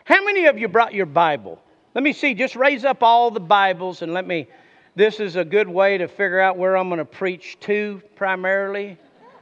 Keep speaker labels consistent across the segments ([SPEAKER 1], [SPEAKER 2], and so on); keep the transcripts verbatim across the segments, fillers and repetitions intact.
[SPEAKER 1] How many of you brought your Bible? Let me see. Just raise up all the Bibles and let me... This is a good way to figure out where I'm going to preach to primarily.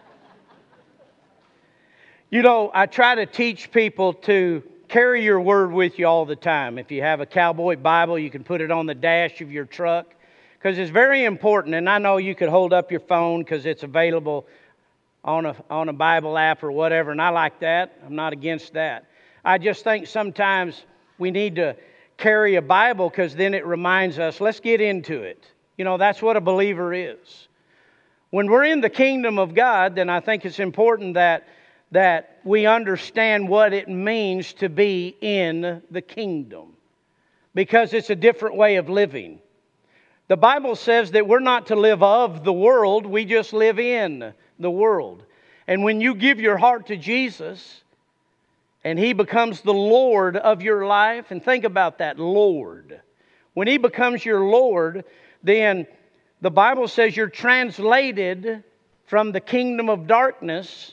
[SPEAKER 1] You know, I try to teach people to carry your word with you all the time. If you have a cowboy Bible, you can put it on the dash of your truck because it's very important. And I know you could hold up your phone because it's available on a on a Bible app or whatever, and I like that. I'm not against that. I just think sometimes we need to carry a Bible because then it reminds us, let's get into it. You know, that's what a believer is. When we're in the kingdom of God, then I think it's important that that we understand what it means to be in the kingdom, because it's a different way of living. The Bible says that we're not to live of the world, we just live in the world. And when you give your heart to Jesus and He becomes the Lord of your life, and think about that, Lord. When He becomes your Lord, then the Bible says you're translated from the kingdom of darkness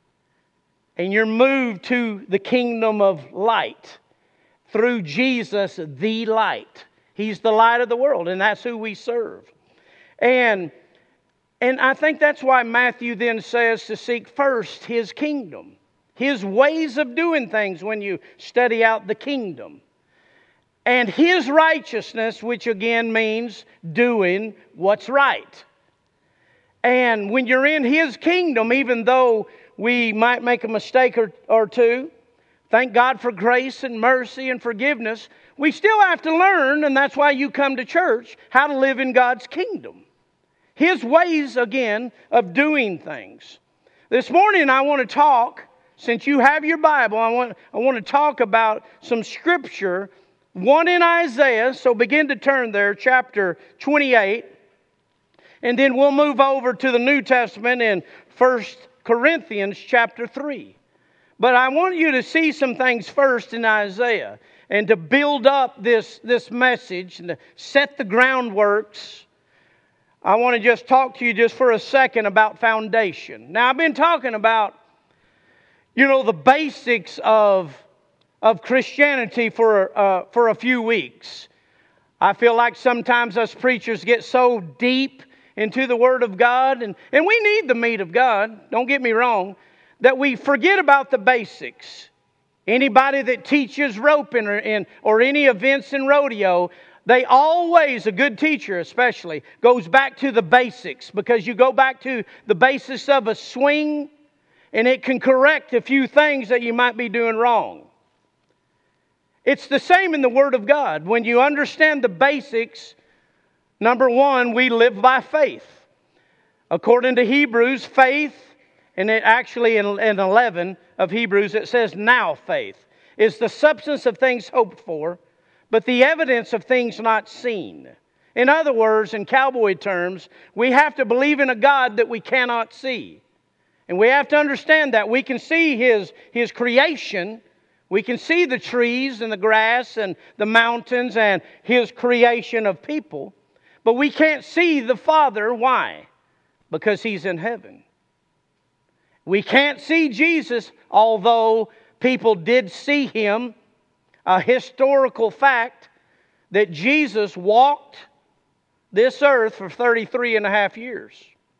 [SPEAKER 1] and you're moved to the kingdom of light through Jesus, the light. He's the light of the world, and that's who we serve. And, and I think that's why Matthew then says to seek first His kingdom, His ways of doing things when you study out the kingdom. And His righteousness, which again means doing what's right. And when you're in His kingdom, even though we might make a mistake or, or two, thank God for grace and mercy and forgiveness, we still have to learn, and that's why you come to church, how to live in God's kingdom. His ways, again, of doing things. This morning I want to talk, since you have your Bible, I want, I want to talk about some scripture, one in Isaiah, so begin to turn there, chapter twenty-eight, and then we'll move over to the New Testament in First Corinthians chapter three. But I want you to see some things first in Isaiah and to build up this, this message and to set the groundworks. I want to just talk to you just for a second about foundation. Now, I've been talking about, you know, the basics of, of Christianity for, uh, for a few weeks. I feel like sometimes us preachers get so deep into the Word of God, and, and we need the meat of God, don't get me wrong, that we forget about the basics. Anybody that teaches roping or, in, or any events in rodeo, they always, a good teacher especially, goes back to the basics, because you go back to the basis of a swing and it can correct a few things that you might be doing wrong. It's the same in the Word of God. When you understand the basics, number one, we live by faith. According to Hebrews, faith, and it actually in, in eleven of Hebrews it says, now faith is the substance of things hoped for, but the evidence of things not seen. In other words, in cowboy terms, we have to believe in a God that we cannot see. And we have to understand that we can see His, His creation. We can see the trees and the grass and the mountains and His creation of people. But we can't see the Father. Why? Because He's in heaven. We can't see Jesus, although people did see Him. A historical fact that Jesus walked this earth for thirty-three and a half years.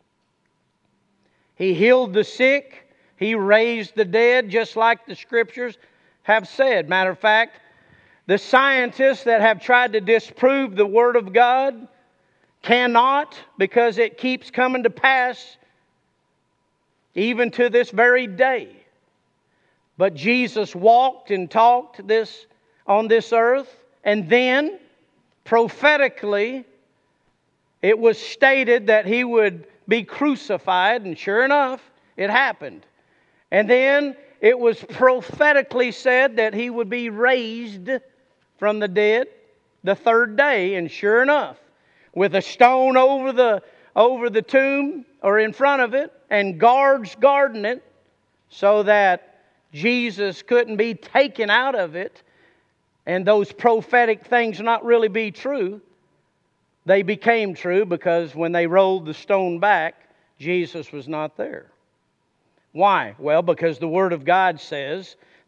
[SPEAKER 1] He healed the sick. He raised the dead, just like the Scriptures have said. Matter of fact, the scientists that have tried to disprove the Word of God cannot, because it keeps coming to pass even to this very day. But Jesus walked and talked this on this earth, and then prophetically it was stated that He would be crucified, and sure enough, it happened. And then it was prophetically said that He would be raised from the dead the third day, and sure enough, with a stone over the over the tomb or in front of it, and guards guarding it, so that Jesus couldn't be taken out of it, and those prophetic things not really be true, they became true, because when they rolled the stone back, Jesus was not there. Why? Well, because the Word of God says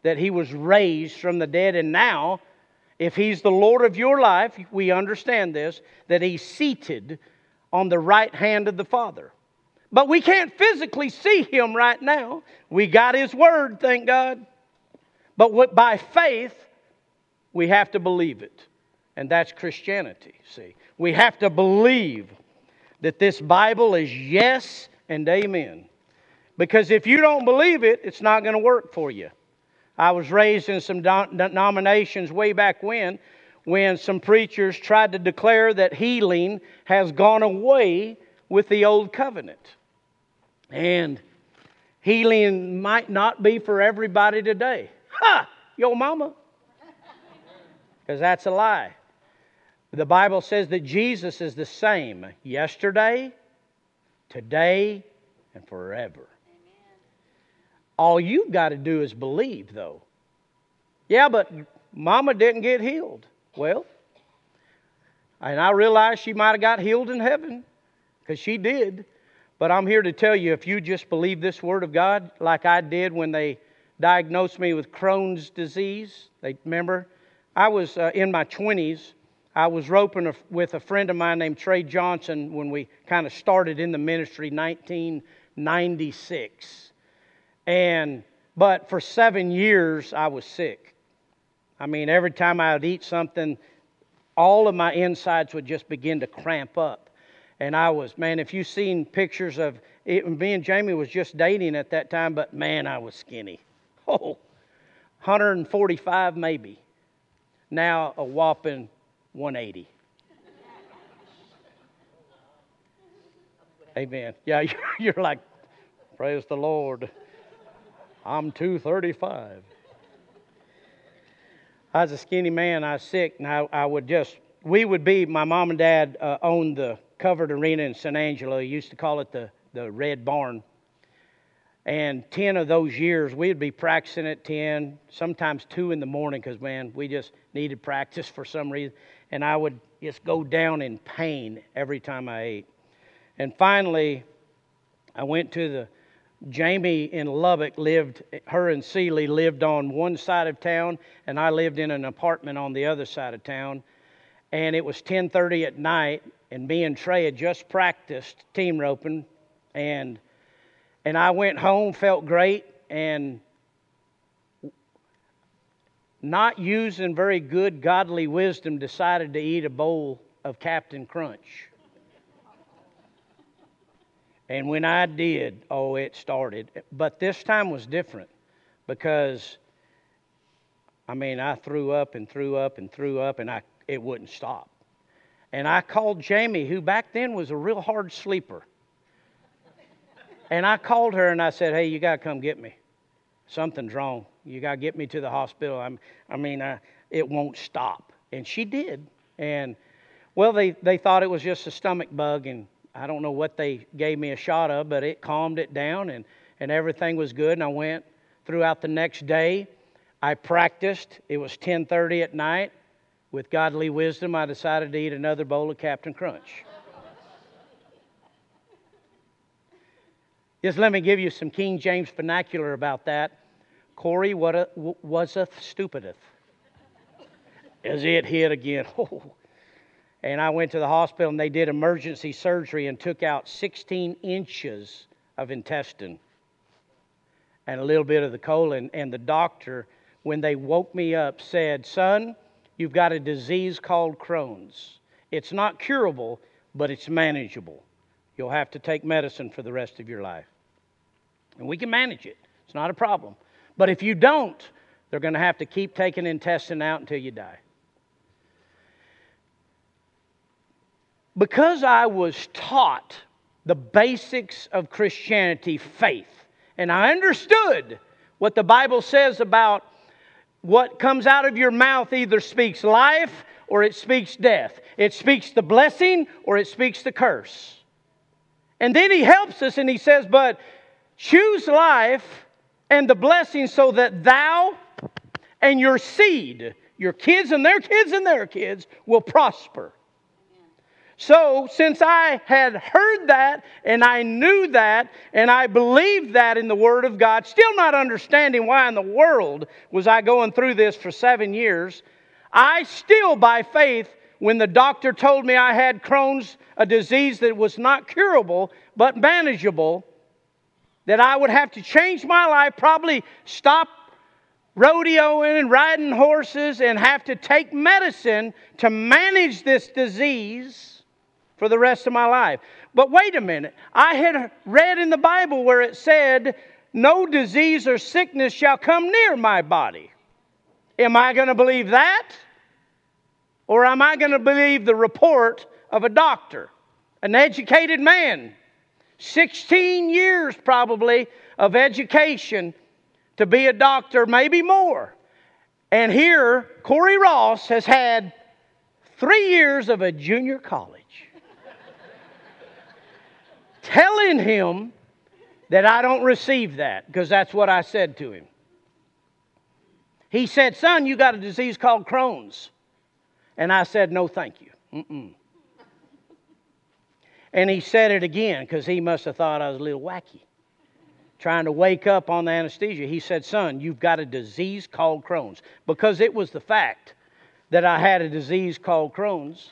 [SPEAKER 1] that He was raised from the dead. And now, if He's the Lord of your life, we understand this, that He's seated on the right hand of the Father. But we can't physically see Him right now. We got His Word, thank God. But what, by faith, we have to believe it. And that's Christianity, see. We have to believe that this Bible is yes and amen. Because if you don't believe it, it's not going to work for you. I was raised in some denominations way back when, when some preachers tried to declare that healing has gone away with the old covenant. And healing might not be for everybody today. Ha! Yo mama. Because that's a lie. The Bible says that Jesus is the same yesterday, today, and forever. Amen. All you've got to do is believe, though. Yeah, but Mama didn't get healed. Well, and I realize she might have got healed in heaven, because she did. But I'm here to tell you, if you just believe this Word of God, like I did when they diagnosed me with Crohn's disease. They remember, I was uh, in my twenties. I was roping a, with a friend of mine named Trey Johnson when we kind of started in the ministry, nineteen ninety-six. And but for seven years I was sick. I mean, every time I would eat something, all of my insides would just begin to cramp up. And I was, man, if you've seen pictures of it, me and Jamie was just dating at that time, but man, I was skinny. Oh, one forty-five maybe. Now a whopping one eighty. Amen. Yeah, you're, you're like, praise the Lord. I'm two thirty-five. I was a skinny man. I was sick, and I, I would just, we would be, my mom and dad uh, owned the covered arena in San Angelo. He used to call it the, the Red Barn. And ten of those years, we'd be practicing at ten, sometimes two in the morning, because, man, we just needed practice for some reason. And I would just go down in pain every time I ate. And finally, I went to the, Jamie in Lubbock lived, her and Seeley lived on one side of town, and I lived in an apartment on the other side of town. And it was ten thirty at night, and me and Trey had just practiced team roping, and And I went home, felt great, and not using very good godly wisdom, decided to eat a bowl of Captain Crunch. And when I did, oh, it started. But this time was different because, I mean, I threw up and threw up and threw up, and I it wouldn't stop. And I called Jamie, who back then was a real hard sleeper. And I called her and I said, hey, you got to come get me. Something's wrong. You got to get me to the hospital. I'm, I mean, I, it won't stop. And she did. And, well, they, they thought it was just a stomach bug. And I don't know what they gave me a shot of, but it calmed it down and, and everything was good. And I went throughout the next day. I practiced. It was ten thirty at night. With godly wisdom, I decided to eat another bowl of Captain Crunch. Just let me give you some King James vernacular about that. Corey, what a, waseth stupideth. As it hit again. Oh. And I went to the hospital and they did emergency surgery and took out sixteen inches of intestine and a little bit of the colon. And the doctor, when they woke me up, said, son, you've got a disease called Crohn's. It's not curable, but it's manageable. You'll have to take medicine for the rest of your life. And we can manage it. It's not a problem. But if you don't, they're going to have to keep taking intestine out until you die. Because I was taught the basics of Christianity, faith, and I understood what the Bible says about what comes out of your mouth either speaks life or it speaks death. It speaks the blessing or it speaks the curse. And then he helps us and he says, but choose life and the blessing so that thou and your seed, your kids and their kids and their kids, will prosper. So, since I had heard that, and I knew that, and I believed that in the Word of God, still not understanding why in the world was I going through this for seven years, I still, by faith, when the doctor told me I had Crohn's, a disease that was not curable, but manageable, that I would have to change my life, probably stop rodeoing and riding horses, and have to take medicine to manage this disease for the rest of my life. But wait a minute. I had read in the Bible where it said, no disease or sickness shall come near my body. Am I going to believe that? Or am I going to believe the report of a doctor, an educated man, sixteen years probably of education to be a doctor, maybe more. And here, Corey Ross has had three years of a junior college. Telling him that I don't receive that, because that's what I said to him. He said, son, you got a disease called Crohn's. And I said, no, thank you. Mm-mm. And he said it again, because he must have thought I was a little wacky, trying to wake up on the anesthesia. He said, son, you've got a disease called Crohn's. Because it was the fact that I had a disease called Crohn's.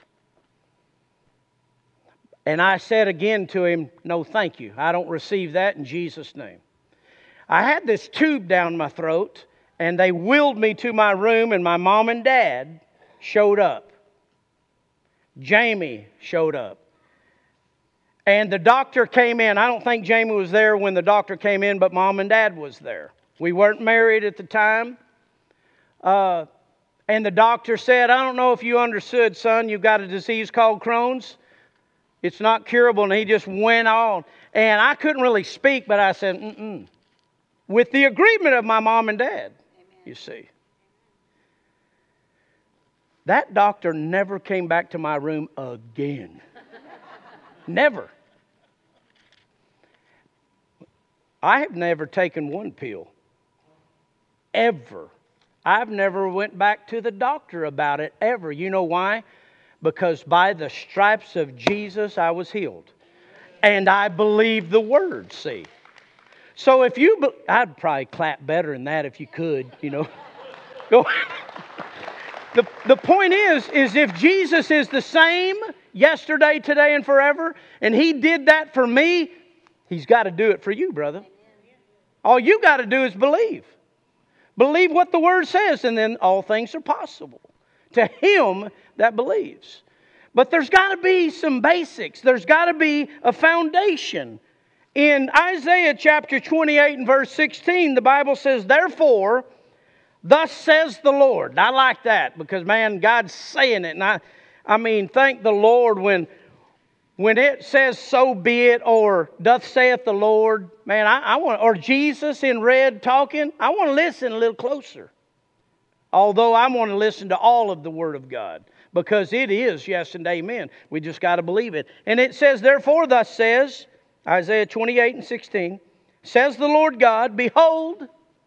[SPEAKER 1] And I said again to him, no, thank you. I don't receive that in Jesus' name. I had this tube down my throat, and they wheeled me to my room, and my mom and dad showed up. Jamie showed up. And the doctor came in. I don't think Jamie was there when the doctor came in, but mom and dad was there. We weren't married at the time. Uh, and the doctor said, I don't know if you understood, son, you've got a disease called Crohn's. It's not curable, and he just went on. And I couldn't really speak, but I said, mm-mm. With the agreement of my mom and dad, amen. You see. That doctor never came back to my room again. Never. I have never taken one pill. Ever. I've never went back to the doctor about it, ever. You know why? Because by the stripes of Jesus, I was healed. And I believe the word, see. So if you, be- I'd probably clap better than that if you could, you know. Go. The, the point is, is if Jesus is the same yesterday, today, and forever, and He did that for me, He's got to do it for you, brother. All you got to do is believe. Believe what the Word says, and then all things are possible to him that believes. But there's got to be some basics. There's got to be a foundation. In Isaiah chapter twenty-eight and verse sixteen, the Bible says, therefore, thus says the Lord. I like that because, man, God's saying it. And I, I mean, thank the Lord when, when it says, so be it, or doth saith the Lord. Man, I, I want, or Jesus in red talking, I want to listen a little closer. Although I want to listen to all of the Word of God. Because it is yes and amen. We just got to believe it. And it says, therefore, thus says, Isaiah twenty-eight and sixteen, says the Lord God, behold,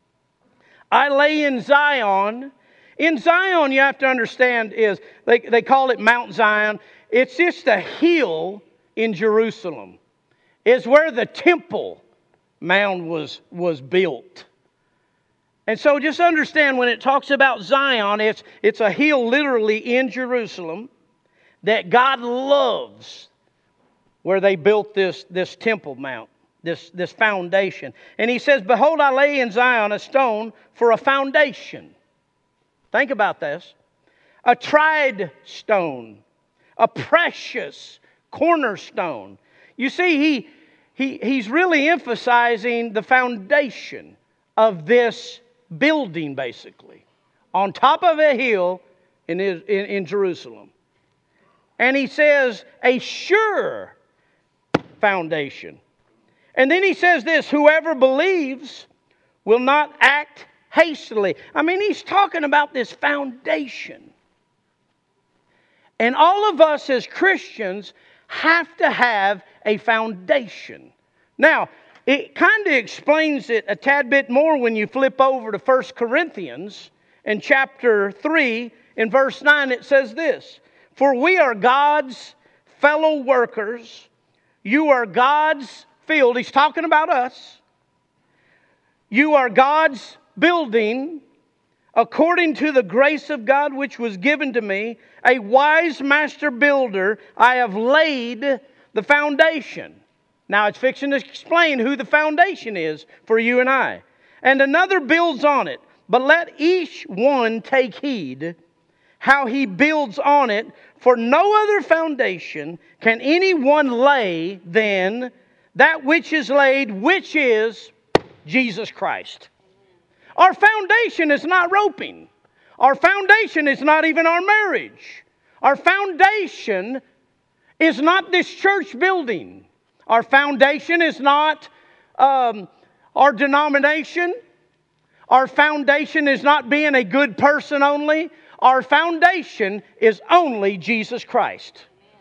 [SPEAKER 1] I lay in Zion. In Zion, you have to understand, is they, they call it Mount Zion. It's just a hill in Jerusalem. It's where the Temple Mount was, was built. And so just understand when it talks about Zion, it's, it's a hill literally in Jerusalem that God loves, where they built this, this Temple Mount, this, this foundation. And He says, behold, I lay in Zion a stone for a foundation. Think about this. A tried stone, a precious cornerstone. You see, he, he, he's really emphasizing the foundation of this building, basically, on top of a hill in, in, in Jerusalem. And he says, a sure foundation. And then he says this, whoever believes will not act hastily. I mean, he's talking about this foundation. And all of us as Christians have to have a foundation. Now, it kind of explains it a tad bit more when you flip over to First Corinthians in chapter three. In verse nine it says this, for we are God's fellow workers. You are God's field. He's talking about us. You are God's building, according to the grace of God which was given to me, a wise master builder, I have laid the foundation. Now it's fixing to explain who the foundation is for you and I. And another builds on it. But let each one take heed how he builds on it. For no other foundation can anyone lay than that which is laid, which is Jesus Christ. Our foundation is not roping. Our foundation is not even our marriage. Our foundation is not this church building. Our foundation is not um, our denomination. Our foundation is not being a good person only. Our foundation is only Jesus Christ.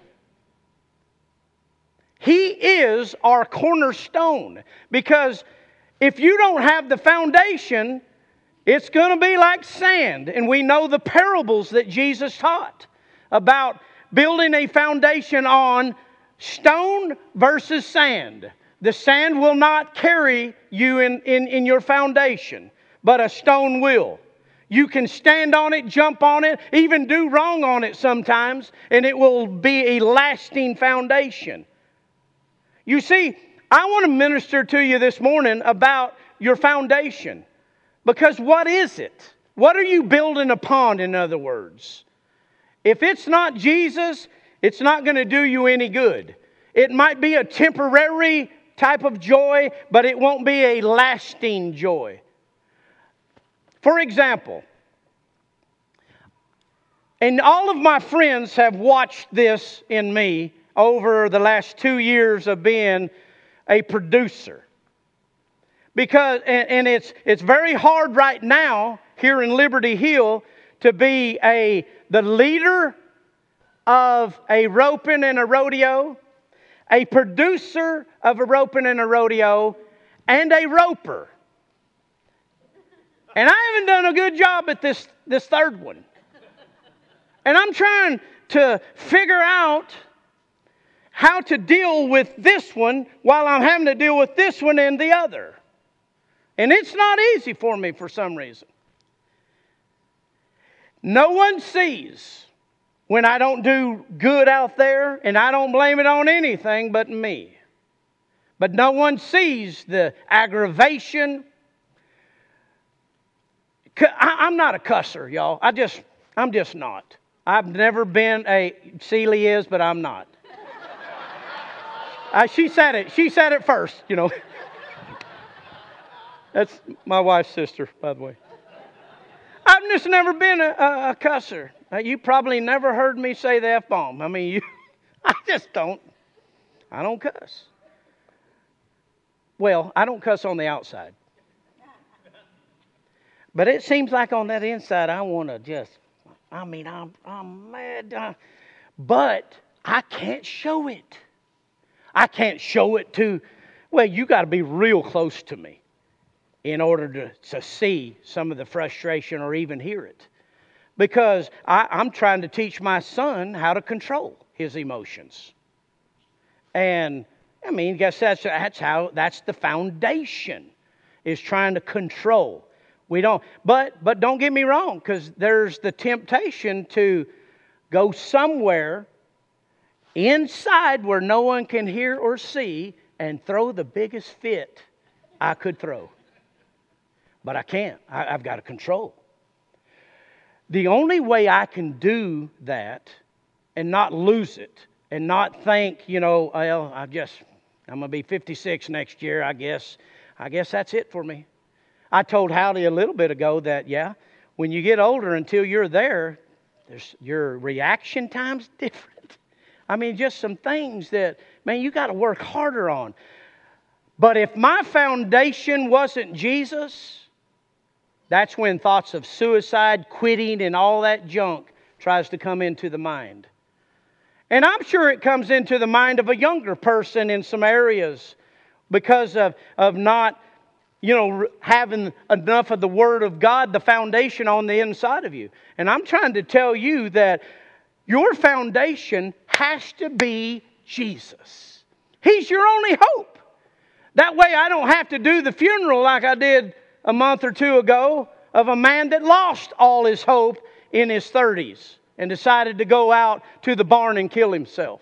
[SPEAKER 1] He is our cornerstone. Because if you don't have the foundation, it's going to be like sand. And we know the parables that Jesus taught about building a foundation on stone versus sand. The sand will not carry you in, in, in your foundation, but a stone will. You can stand on it, jump on it, even do wrong on it sometimes, and it will be a lasting foundation. You see, I want to minister to you this morning about your foundation. Because what is it? What are you building upon, in other words? If it's not Jesus, it's not going to do you any good. It might be a temporary type of joy, but it won't be a lasting joy. For example, and all of my friends have watched this in me over the last two years of being a producer. Because, and, and it's it's very hard right now here in Liberty Hill to be a the leader of a roping and a rodeo, a producer of a roping and a rodeo, and a roper. And I haven't done a good job at this, this third one. And I'm trying to figure out how to deal with this one while I'm having to deal with this one and the other. And it's not easy for me for some reason. No one sees when I don't do good out there, and I don't blame it on anything but me. But no one sees the aggravation. I'm not a cusser, y'all. I just, I'm just not. I've never been a, Celie is, but I'm not. uh, she said it. She said it first, you know. That's my wife's sister, by the way. I've just never been a, a, a cusser. Uh, you probably never heard me say the F-bomb. I mean, you, I just don't. I don't cuss. Well, I don't cuss on the outside. But it seems like on that inside, I want to just, I mean, I'm, I'm mad. Uh, but I can't show it. I can't show it to, well, you got to be real close to me in order to, to see some of the frustration or even hear it. Because I, I'm trying to teach my son how to control his emotions. And, I mean, I guess that's, that's how, that's the foundation, is trying to control. We don't, but but don't get me wrong, because there's the temptation to go somewhere inside where no one can hear or see and throw the biggest fit I could throw. But I can't. I, I've got to control. The only way I can do that and not lose it and not think, you know, well, I just, I'm going to be fifty-six next year, I guess. I guess that's it for me. I told Howdy a little bit ago that, yeah, when you get older until you're there, there's your reaction time's different. I mean, just some things that, man, you got to work harder on. But if my foundation wasn't Jesus, that's when thoughts of suicide, quitting, and all that junk tries to come into the mind. And I'm sure it comes into the mind of a younger person in some areas because of, of not, you know, having enough of the Word of God, the foundation on the inside of you. And I'm trying to tell you that Your foundation has to be Jesus. He's your only hope. That way I don't have to do the funeral like I did a month or two ago of a man that lost all his hope in his thirties and decided to go out to the barn and kill himself.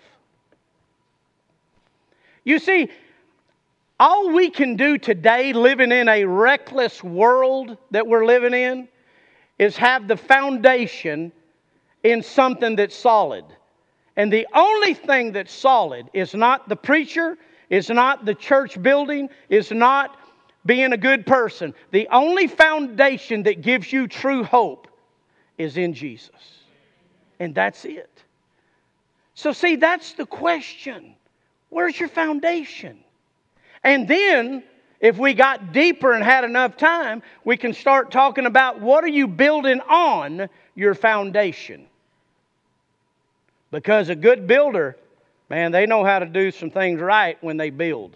[SPEAKER 1] You see, all we can do today, living in a reckless world that we're living in, is have the foundation in something that's solid. And the only thing that's solid is not the preacher, is not the church building, is not being a good person. The only foundation that gives you true hope is in Jesus. And that's it. So see, that's the question. Where's your foundation? And then, if we got deeper and had enough time, we can start talking about what are you building on your foundation. Because a good builder, man, they know how to do some things right when they build.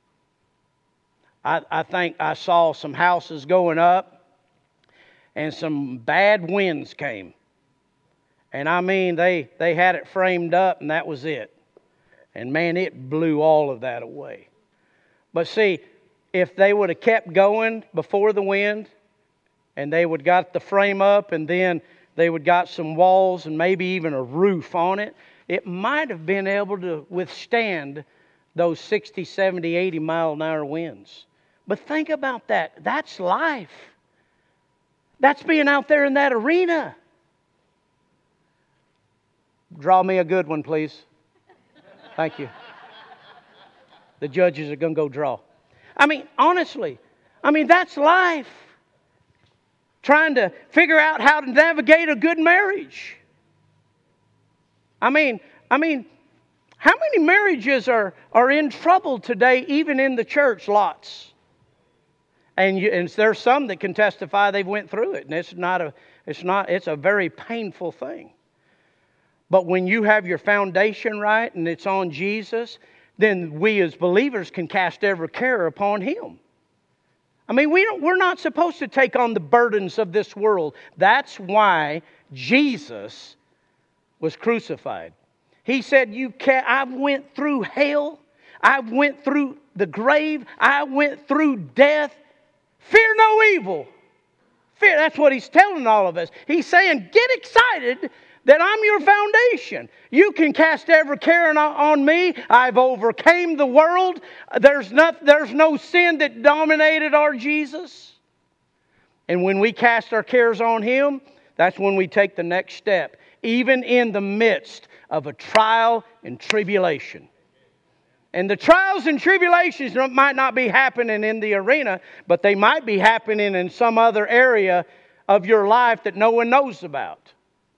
[SPEAKER 1] I, I think I saw some houses going up and some bad winds came. And I mean, they, they had it framed up and that was it. And man, it blew all of that away. But see, if they would have kept going before the wind and they would got the frame up and then they would got some walls and maybe even a roof on it, it might have been able to withstand those sixty, seventy, eighty mile an hour winds. But think about that. That's life. That's being out there in that arena. Draw me a good one, please. Thank you. The judges are going to go draw. I mean, honestly, I mean, that's life. Trying to figure out how to navigate a good marriage. I mean, I mean, how many marriages are, are in trouble today, even in the church? Lots. And, you, and there's some that can testify they've went through it, and it's not a, it's not, it's a very painful thing. But when you have your foundation right and it's on Jesus, then we as believers can cast every care upon Him. I mean, we don't, we're not supposed to take on the burdens of this world. That's why Jesus was crucified. He said, "You can't, I went through hell. I went through the grave. I went through death. Fear no evil." Fear, that's what He's telling all of us. He's saying, get excited that I'm your foundation. You can cast every care on me. I've overcame the world. There's not, there's no sin that dominated our Jesus. And when we cast our cares on Him, that's when we take the next step, even in the midst of a trial and tribulation. And the trials and tribulations might not be happening in the arena, but they might be happening in some other area of your life that no one knows about.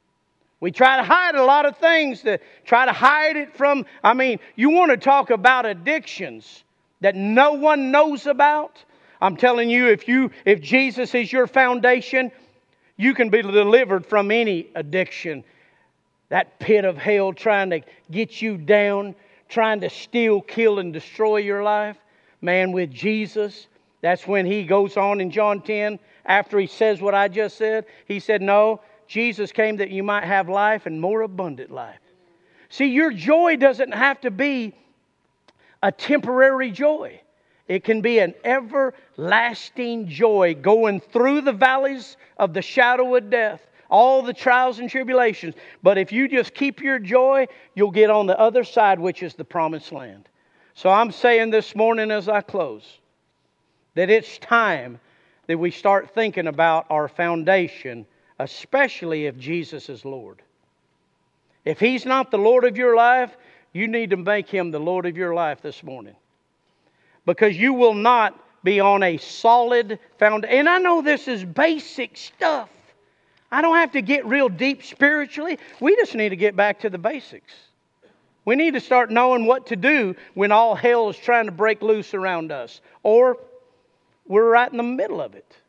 [SPEAKER 1] We try to hide a lot of things, to try to hide it from, I mean, you want to talk about addictions that no one knows about? I'm telling you, if you, if Jesus is your foundation, you can be delivered from any addiction. That pit of hell trying to get you down, trying to steal, kill, and destroy your life. Man, with Jesus, that's when He goes on in John ten, after He says what I just said, He said, no, Jesus came that you might have life and more abundant life. See, your joy doesn't have to be a temporary joy. It can be an everlasting joy going through the valleys of the shadow of death, all the trials and tribulations. But if you just keep your joy, you'll get on the other side, which is the promised land. So I'm saying this morning as I close, that it's time that we start thinking about our foundation, especially if Jesus is Lord. If He's not the Lord of your life, you need to make Him the Lord of your life this morning. Because you will not be on a solid foundation. And I know this is basic stuff. I don't have to get real deep spiritually. We just need to get back to the basics. We need to start knowing what to do when all hell is trying to break loose around us. Or we're right in the middle of it.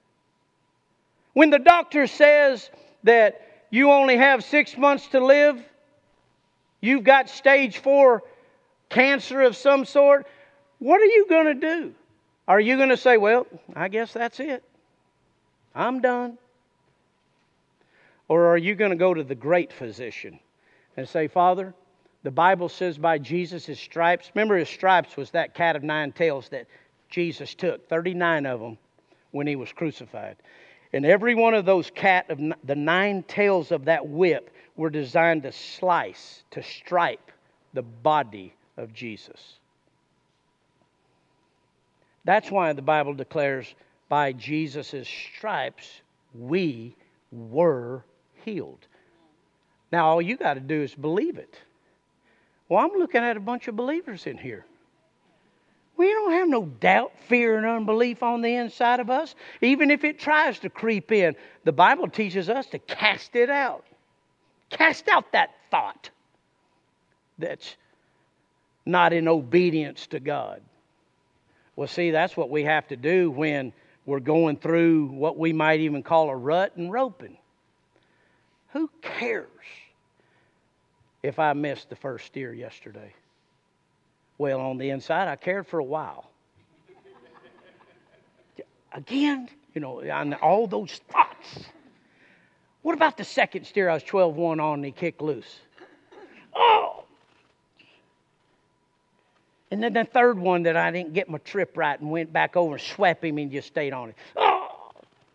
[SPEAKER 1] When the doctor says that you only have six months to live, you've got stage four cancer of some sort, what are you going to do? Are you going to say, well, I guess that's it. I'm done. Or are you going to go to the great physician and say, Father, the Bible says by Jesus' stripes. Remember, his stripes was that cat of nine tails that Jesus took, thirty-nine of them, when he was crucified. And every one of those cat of the nine tails of that whip were designed to slice, to stripe the body of Jesus. That's why the Bible declares, by Jesus' stripes we were healed. Now all you got to do is believe it. Well, I'm looking at a bunch of believers in here. We don't have no doubt, fear, and unbelief on the inside of us. Even if it tries to creep in, the Bible teaches us to cast it out. Cast out that thought that's not in obedience to God. Well, see, that's what we have to do when we're going through what we might even call a rut and roping. Who cares if I missed the first steer yesterday? Well, on the inside, I cared for a while. Again, you know, and all those thoughts. What about the second steer I was twelve one on and he kicked loose? Oh! And then the third one that I didn't get my trip right and went back over and swept him and just stayed on it. Oh!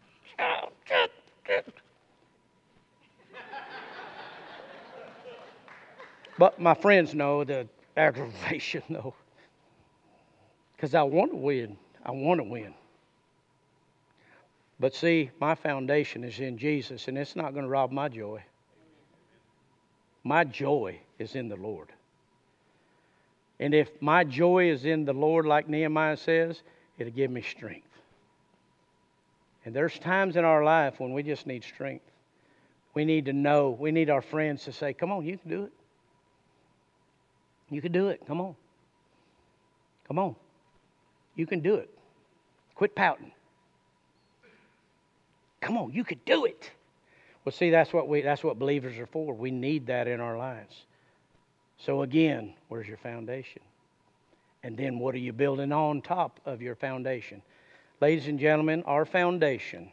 [SPEAKER 1] But my friends know the aggravation, though. Because I want to win. I want to win. But see, my foundation is in Jesus, and it's not going to rob my joy. My joy is in the Lord. And if my joy is in the Lord, like Nehemiah says, it'll give me strength. And there's times in our life when we just need strength. We need to know. We need our friends to say, come on, you can do it. You can do it. Come on. Come on. You can do it. Quit pouting. Come on, you could do it. Well, see, that's what we that's what believers are for. We need that in our lives. So again, where's your foundation? And then what are you building on top of your foundation? Ladies and gentlemen, our foundation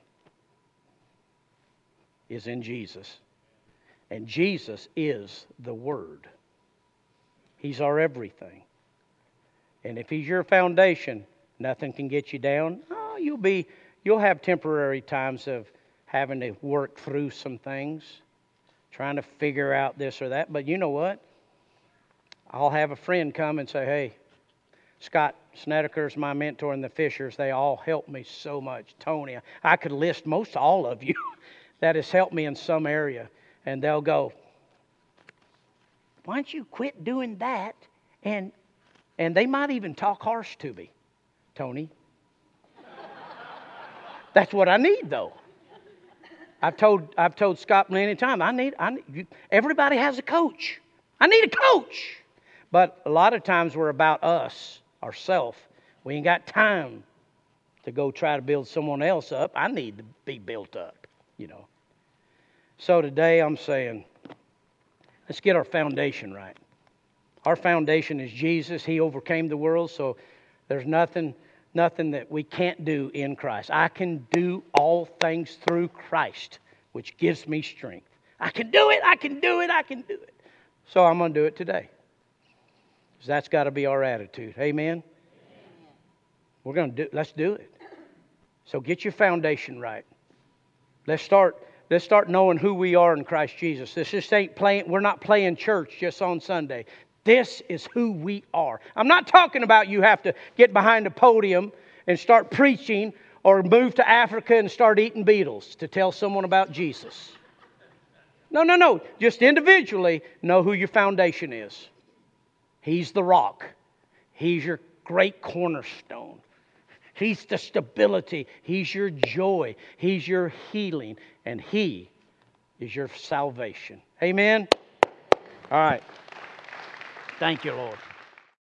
[SPEAKER 1] is in Jesus. And Jesus is the Word. He's our everything. And if He's your foundation, nothing can get you down. Oh, you'll be, you'll have temporary times of having to work through some things, trying to figure out this or that. But you know what? I'll have a friend come and say, hey, Scott Snedeker's my mentor, and the Fishers, they all helped me so much. Tony, I could list most all of you that has helped me in some area. And they'll go, why don't you quit doing that? And and they might even talk harsh to me. Tony. That's what I need, though. I've told I've told Scott many times, I need I need, you, everybody has a coach. I need a coach. But a lot of times we're about us, ourselves. We ain't got time to go try to build someone else up. I need to be built up, you know. So today I'm saying, let's get our foundation right. Our foundation is Jesus. He overcame the world, so there's nothing, nothing that we can't do in Christ. I can do all things through Christ, which gives me strength. I can do it, I can do it, I can do it. So I'm going to do it today. Because that's got to be our attitude. Amen? Amen. We're going to do, let's do it. So get your foundation right. Let's start Let's start knowing who we are in Christ Jesus. This just ain't playing, we're not playing church just on Sunday. This is who we are. I'm not talking about you have to get behind a podium and start preaching or move to Africa and start eating beetles to tell someone about Jesus. No, no, no. Just individually know who your foundation is. He's the rock. He's your great cornerstone. He's the stability. He's your joy. He's your healing. And He is your salvation. Amen? All right. Thank you, Lord.